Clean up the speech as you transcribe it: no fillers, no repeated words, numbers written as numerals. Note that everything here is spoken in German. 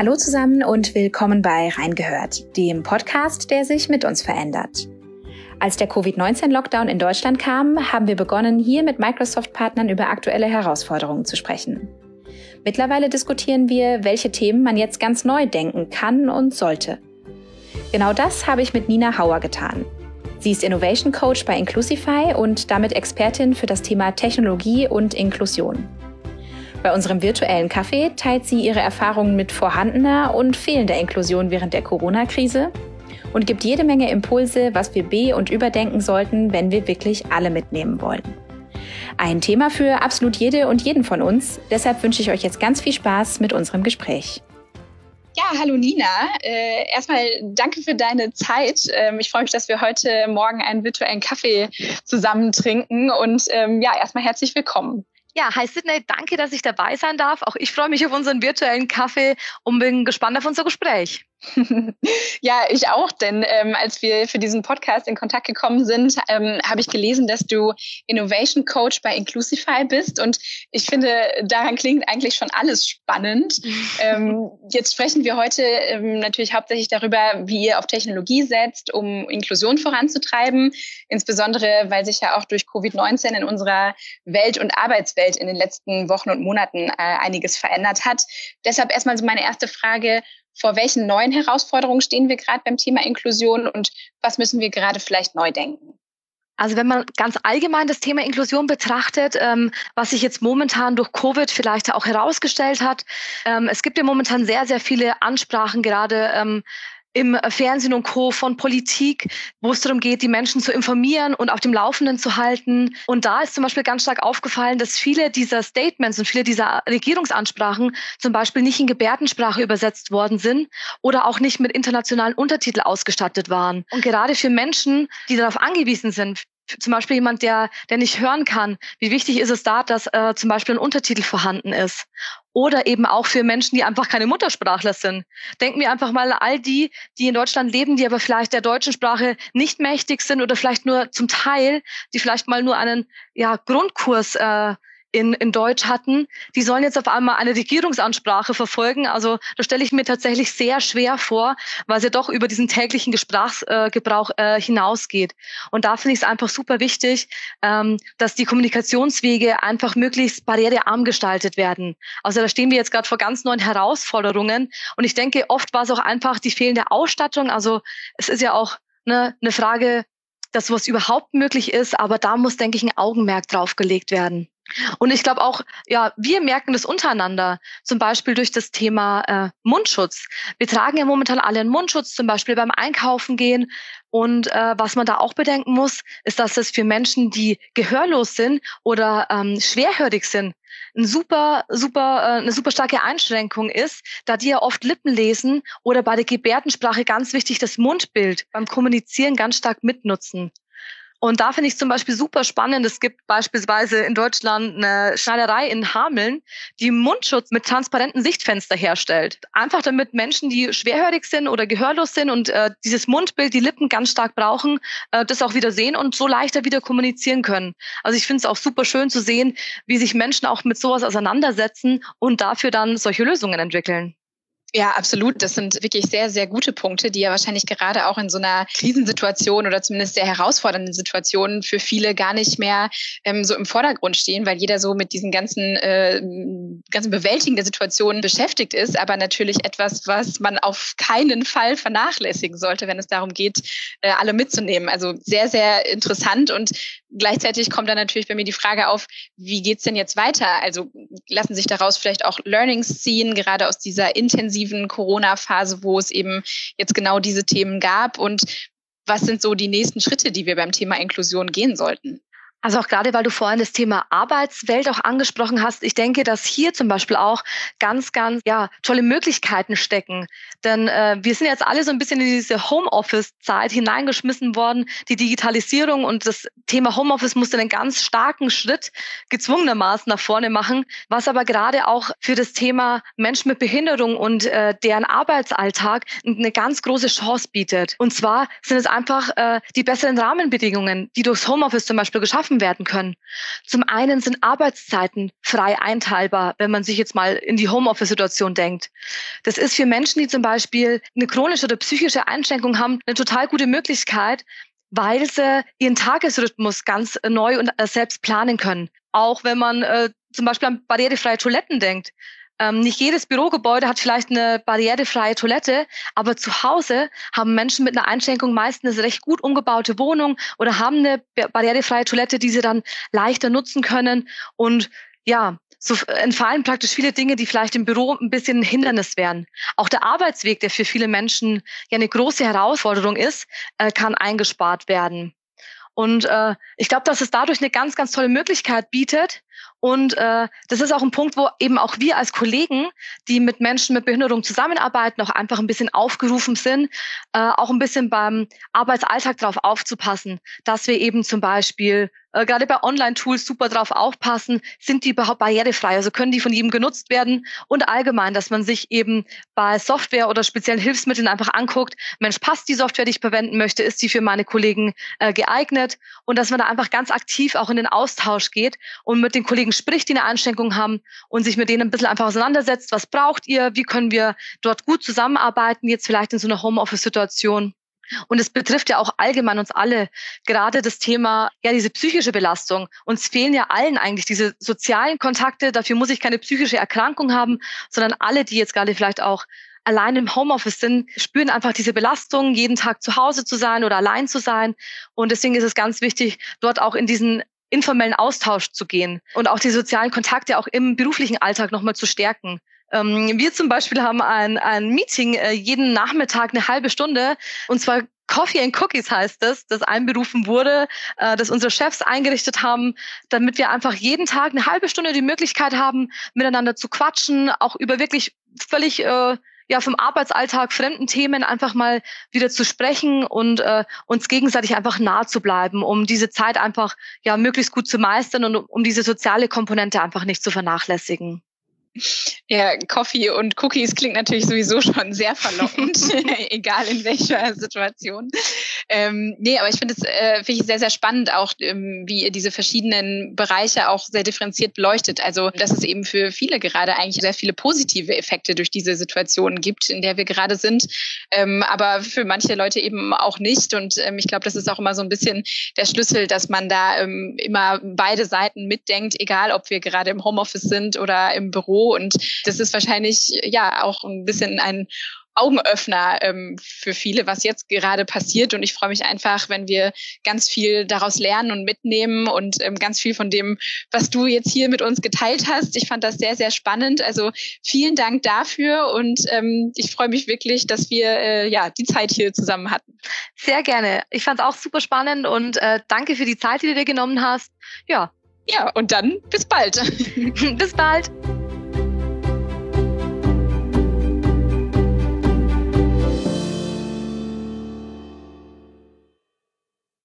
Hallo zusammen und willkommen bei Reingehört, dem Podcast, der sich mit uns verändert. Als der Covid-19-Lockdown in Deutschland kam, haben wir begonnen, hier mit Microsoft-Partnern über aktuelle Herausforderungen zu sprechen. Mittlerweile diskutieren wir, welche Themen man jetzt ganz neu denken kann und sollte. Genau das habe ich mit Nina Hauer getan. Sie ist Innovation Coach bei Inclusify und damit Expertin für das Thema Technologie und Inklusion. Bei unserem virtuellen Kaffee teilt sie ihre Erfahrungen mit vorhandener und fehlender Inklusion während der Corona-Krise und gibt jede Menge Impulse, was wir be- und überdenken sollten, wenn wir wirklich alle mitnehmen wollen. Ein Thema für absolut jede und jeden von uns. Deshalb wünsche ich euch jetzt ganz viel Spaß mit unserem Gespräch. Ja, hallo Nina. Erstmal danke für deine Zeit. Ich freue mich, dass wir heute Morgen einen virtuellen Kaffee zusammen trinken und erstmal herzlich willkommen. Ja, hi Sydney, danke, dass ich dabei sein darf. Auch ich freue mich auf unseren virtuellen Kaffee und bin gespannt auf unser Gespräch. Ja, ich auch, denn als wir für diesen Podcast in Kontakt gekommen sind, habe ich gelesen, dass du Innovation Coach bei Inclusify bist und ich finde, daran klingt eigentlich schon alles spannend. Jetzt sprechen wir heute natürlich hauptsächlich darüber, wie ihr auf Technologie setzt, um Inklusion voranzutreiben, insbesondere, weil sich ja auch durch Covid-19 in unserer Welt- und Arbeitswelt in den letzten Wochen und Monaten einiges verändert hat. Deshalb erstmal so meine erste Frage: Vor welchen neuen Herausforderungen stehen wir gerade beim Thema Inklusion und was müssen wir gerade vielleicht neu denken? Also wenn man ganz allgemein das Thema Inklusion betrachtet, was sich jetzt momentan durch Covid vielleicht auch herausgestellt hat, es gibt ja momentan sehr, sehr viele Ansprachen, gerade im Fernsehen und Co. von Politik, wo es darum geht, die Menschen zu informieren und auf dem Laufenden zu halten. Und da ist zum Beispiel ganz stark aufgefallen, dass viele dieser Statements und viele dieser Regierungsansprachen zum Beispiel nicht in Gebärdensprache übersetzt worden sind oder auch nicht mit internationalen Untertiteln ausgestattet waren. Und gerade für Menschen, die darauf angewiesen sind, zum Beispiel jemand, der nicht hören kann, wie wichtig ist es da, dass zum Beispiel ein Untertitel vorhanden ist? Oder eben auch für Menschen, die einfach keine Muttersprachler sind. Denken wir einfach mal all die in Deutschland leben, die aber vielleicht der deutschen Sprache nicht mächtig sind oder vielleicht nur zum Teil, die vielleicht mal nur einen Grundkurs in Deutsch hatten, die sollen jetzt auf einmal eine Regierungsansprache verfolgen. Also das stelle ich mir tatsächlich sehr schwer vor, weil es ja doch über diesen täglichen Sprachgebrauch hinausgeht. Und da finde ich es einfach super wichtig, dass die Kommunikationswege einfach möglichst barrierearm gestaltet werden. Also da stehen wir jetzt gerade vor ganz neuen Herausforderungen. Und ich denke, oft war es auch einfach die fehlende Ausstattung. Also es ist ja auch eine Frage, dass sowas überhaupt möglich ist. Aber da muss, denke ich, ein Augenmerk drauf gelegt werden. Und ich glaube auch, wir merken das untereinander, zum Beispiel durch das Thema Mundschutz. Wir tragen ja momentan alle einen Mundschutz, zum Beispiel beim Einkaufen gehen. Und was man da auch bedenken muss, ist, dass es für Menschen, die gehörlos sind oder schwerhörig sind, eine super starke Einschränkung ist, da die ja oft Lippen lesen oder bei der Gebärdensprache ganz wichtig das Mundbild beim Kommunizieren ganz stark mitnutzen. Und da finde ich zum Beispiel super spannend, es gibt beispielsweise in Deutschland eine Schneiderei in Hameln, die Mundschutz mit transparenten Sichtfenster herstellt. Einfach damit Menschen, die schwerhörig sind oder gehörlos sind und dieses Mundbild, die Lippen ganz stark brauchen, das auch wieder sehen und so leichter wieder kommunizieren können. Also ich finde es auch super schön zu sehen, wie sich Menschen auch mit sowas auseinandersetzen und dafür dann solche Lösungen entwickeln. Ja, absolut. Das sind wirklich sehr, sehr gute Punkte, die ja wahrscheinlich gerade auch in so einer Krisensituation oder zumindest sehr herausfordernden Situationen für viele gar nicht mehr so im Vordergrund stehen, weil jeder so mit diesen ganzen Bewältigen der Situation beschäftigt ist. Aber natürlich etwas, was man auf keinen Fall vernachlässigen sollte, wenn es darum geht, alle mitzunehmen. Also sehr, sehr interessant. Und gleichzeitig kommt dann natürlich bei mir die Frage auf, wie geht's denn jetzt weiter? Also lassen sich daraus vielleicht auch Learnings ziehen, gerade aus dieser intensiven Corona-Phase, wo es eben jetzt genau diese Themen gab, und was sind so die nächsten Schritte, die wir beim Thema Inklusion gehen sollten? Also auch gerade, weil du vorhin das Thema Arbeitswelt auch angesprochen hast, ich denke, dass hier zum Beispiel auch ganz tolle Möglichkeiten stecken. Denn wir sind jetzt alle so ein bisschen in diese Homeoffice-Zeit hineingeschmissen worden. Die Digitalisierung und das Thema Homeoffice musste einen ganz starken Schritt gezwungenermaßen nach vorne machen, was aber gerade auch für das Thema Menschen mit Behinderung und deren Arbeitsalltag eine ganz große Chance bietet. Und zwar sind es einfach die besseren Rahmenbedingungen, die durchs Homeoffice zum Beispiel geschaffen geschaffen werden können. Zum einen sind Arbeitszeiten frei einteilbar, wenn man sich jetzt mal in die Homeoffice-Situation denkt. Das ist für Menschen, die zum Beispiel eine chronische oder psychische Einschränkung haben, eine total gute Möglichkeit, weil sie ihren Tagesrhythmus ganz neu und selbst planen können. Auch wenn man zum Beispiel an barrierefreie Toiletten denkt. Nicht jedes Bürogebäude hat vielleicht eine barrierefreie Toilette, aber zu Hause haben Menschen mit einer Einschränkung meistens eine recht gut umgebaute Wohnung oder haben eine barrierefreie Toilette, die sie dann leichter nutzen können. Und ja, so entfallen praktisch viele Dinge, die vielleicht im Büro ein bisschen ein Hindernis wären. Auch der Arbeitsweg, der für viele Menschen ja eine große Herausforderung ist, kann eingespart werden. Und ich glaube, dass es dadurch eine ganz, ganz tolle Möglichkeit bietet. Und das ist auch ein Punkt, wo eben auch wir als Kollegen, die mit Menschen mit Behinderung zusammenarbeiten, auch einfach ein bisschen aufgerufen sind, auch ein bisschen beim Arbeitsalltag darauf aufzupassen, dass wir eben zum Beispiel gerade bei Online-Tools super drauf aufpassen, sind die überhaupt barrierefrei, also können die von jedem genutzt werden und allgemein, dass man sich eben bei Software oder speziellen Hilfsmitteln einfach anguckt, Mensch, passt die Software, die ich verwenden möchte, ist die für meine Kollegen geeignet und dass man da einfach ganz aktiv auch in den Austausch geht und mit den Kollegen spricht, die eine Einschränkung haben und sich mit denen ein bisschen einfach auseinandersetzt, was braucht ihr, wie können wir dort gut zusammenarbeiten, jetzt vielleicht in so einer Homeoffice-Situation. Und es betrifft ja auch allgemein uns alle, gerade das Thema, ja, diese psychische Belastung. Uns fehlen ja allen eigentlich diese sozialen Kontakte, dafür muss ich keine psychische Erkrankung haben, sondern alle, die jetzt gerade vielleicht auch allein im Homeoffice sind, spüren einfach diese Belastung, jeden Tag zu Hause zu sein oder allein zu sein. Und deswegen ist es ganz wichtig, dort auch in diesen informellen Austausch zu gehen und auch die sozialen Kontakte auch im beruflichen Alltag nochmal zu stärken. Wir zum Beispiel haben ein Meeting jeden Nachmittag eine halbe Stunde, und zwar Coffee and Cookies heißt es, das einberufen wurde, das unsere Chefs eingerichtet haben, damit wir einfach jeden Tag eine halbe Stunde die Möglichkeit haben, miteinander zu quatschen, auch über wirklich völlig vom Arbeitsalltag fremden Themen einfach mal wieder zu sprechen und uns gegenseitig einfach nahe zu bleiben, um diese Zeit einfach ja möglichst gut zu meistern und um diese soziale Komponente einfach nicht zu vernachlässigen. Ja, Coffee und Cookies klingt natürlich sowieso schon sehr verlockend, egal in welcher Situation. Aber ich finde es sehr, sehr spannend auch, wie ihr diese verschiedenen Bereiche auch sehr differenziert beleuchtet. Also, dass es eben für viele gerade eigentlich sehr viele positive Effekte durch diese Situation gibt, in der wir gerade sind, aber für manche Leute eben auch nicht. Und ich glaube, das ist auch immer so ein bisschen der Schlüssel, dass man da immer beide Seiten mitdenkt, egal ob wir gerade im Homeoffice sind oder im Büro. Und das ist wahrscheinlich ja auch ein bisschen ein Augenöffner für viele, was jetzt gerade passiert. Und ich freue mich einfach, wenn wir ganz viel daraus lernen und mitnehmen und ganz viel von dem, was du jetzt hier mit uns geteilt hast. Ich fand das sehr, sehr spannend. Also vielen Dank dafür und ich freue mich wirklich, dass wir die Zeit hier zusammen hatten. Sehr gerne. Ich fand es auch super spannend und danke für die Zeit, die du dir genommen hast. Ja, und dann bis bald. Bis bald.